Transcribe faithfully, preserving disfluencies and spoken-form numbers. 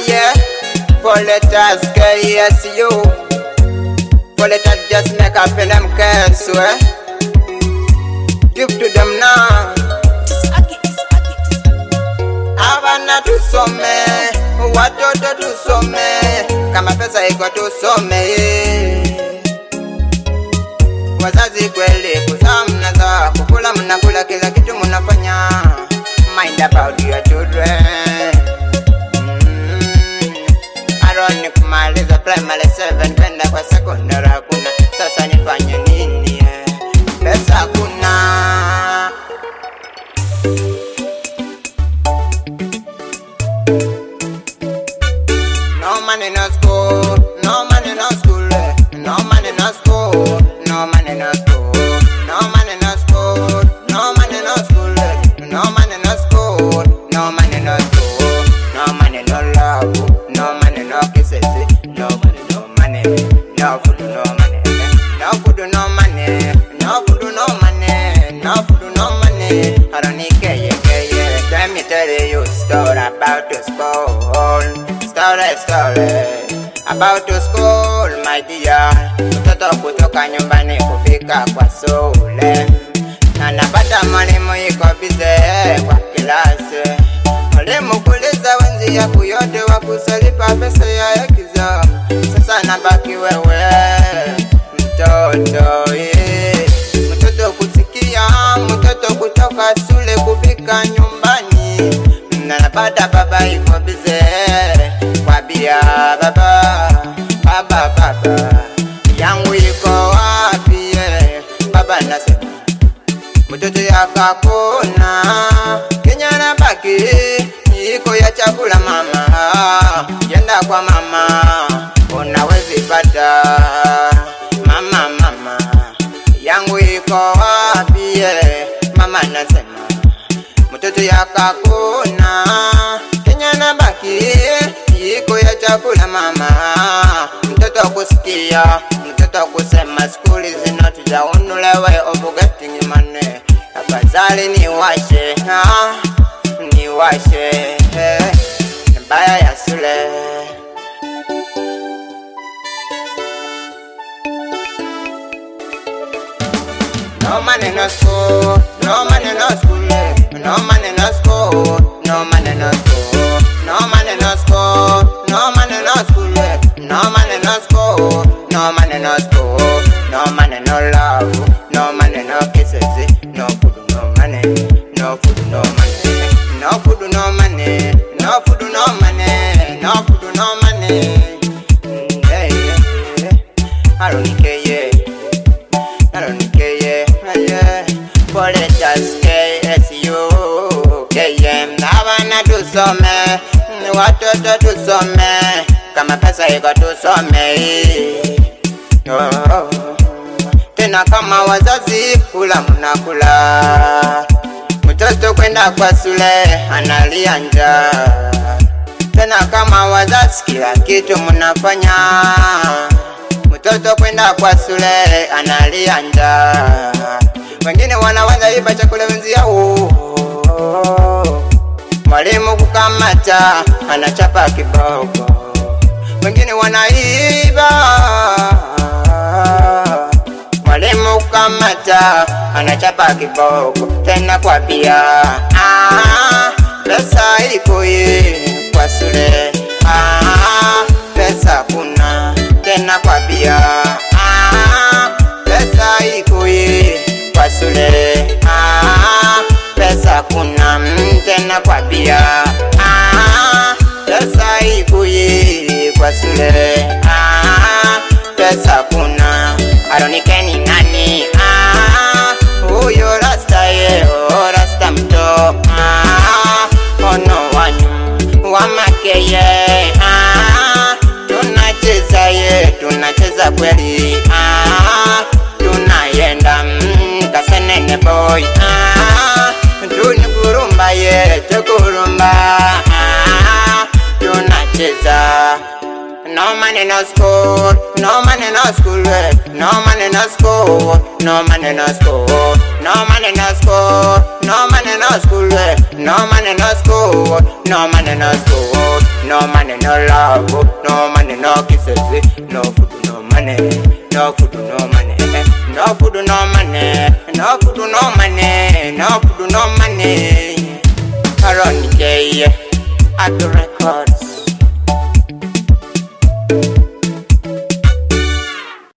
yeah. Politics, K S U. Politics just make up in them case, eh? Give to them now. Abana tusome, watoto tusome, kama pesa iko tusome. Wazazi kweli kuzaa mnazaa, kukula mnakula, kila kitu mnafanya. Mind about your children. mm. Aroni kumaliza primary seven, kwenda kwa secondary hakuna. Sasa nifanye nini eh? Pesa hakuna. No money no school, no money no school, no money no school, no money no school, no money no school, no money no school, no money no school, no money no school, no money no love, no money no kisses, no money no money, no food no money, no food no money, no food no money, no food no money. I don't need care, care. Let me tell you a story about the school. Story, story about to school, my dear. Mtoto kutoka nyumbani kufika kwa shule, na napata mwalimu yuko busy kwa kilasi. Mwalimu kuuliza wenzi ya kuyote wa kusalipa pesa ya exam. Sasa nabaki wewe mtoto, yeah. Mtoto kusikia, mtoto kutoka shule kufika nyumbani, na napata baba yuko busy kwa bia. Baba, baba, baba yangu iko wapi eh? Baba nasema mtoto yakakona, Kenya na baki iko ya chakula mama. Yenda kwa mama unawezi pata. Mama, mama yangu iko wapi eh? Mama nasema mtoto yakakona, Kenya na baki iko ya chakula mama. Mtoto kusikia, mtoto kusema school is not the only way of getting money. Afadhali ni washe, ha, ni washe mbaya ya shule. No money no school, no money no school, no money no school, no money no school, no money no school, no money no school, no money no school, no money no school, no money no love, no money no kisses, no food no money, no food no money, no food no money, no food no money, no food no money. Hey, I don't care, yeah. I don't care, yeah. Politics, K S U, K M. Abana tusome, watoto tusome, kama pesa iko tusome. Oh, tena kama wazazi kula mnakula, mtoto kwenda kwa shule analia njaa. Tena kama wazazi kila kitu mnafanya, mtoto kwenda kwa shule analia njaa. Wengine wanawaza iba chakula wenzi yao, mwalimu kukamata anachapa kiboko. Wengine wanaiba, mwalimu kukamata anachapa kiboko. Tena kwa bia, ah, pesa iko ye kwa shule, ah, pesa kuna. Tena kwa bia, ah, pesa iko ye kwa shule, ah, pesa kuna. Tena kwa bia, ah, pesa iko ye kwa shule, ah, pesa kuna. Aronikeni nani, ah, huyo rasta ye, oh rasta mto, ah, ono wanyu wamake ye, ah, tunacheza ye, tunacheza kweli, ah, tunayenda mm, kasenene boy, ah, tunikurumba ye, tukurumba, ah, tunacheza. No money no school, no money no school, no money no school, no money no school, no money no school, no money no school, no money no school, no money no school, No money, no love, no money, no kisses, no food, no money, no food, no money, no food, no money, no food, no money, no food, no money. Around the day, at the records.